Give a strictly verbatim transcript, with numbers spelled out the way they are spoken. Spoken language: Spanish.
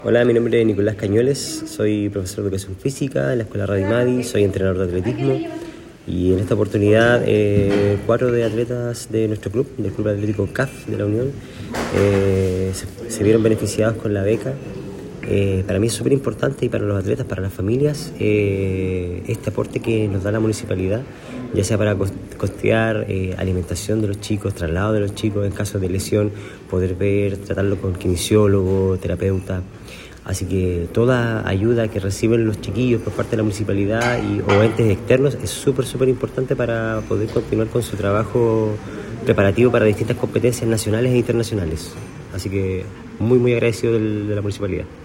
Hola, mi nombre es Nicolás Cañueles, soy profesor de educación física en la Escuela Radimadi, soy entrenador de atletismo y en esta oportunidad eh, cuatro de atletas de nuestro club, del Club Atlético C A F de la Unión, eh, se, se vieron beneficiados con la beca. Eh, para mí es súper importante y para los atletas, para las familias, eh, este aporte que nos da la municipalidad, ya sea para costear eh, alimentación de los chicos, traslado de los chicos en caso de lesión, poder ver, tratarlo con kinesiólogo, terapeuta. Así que toda ayuda que reciben los chiquillos por parte de la municipalidad y, o entes externos es súper, súper importante para poder continuar con su trabajo preparativo para distintas competencias nacionales e internacionales. Así que muy, muy agradecido del, de la municipalidad.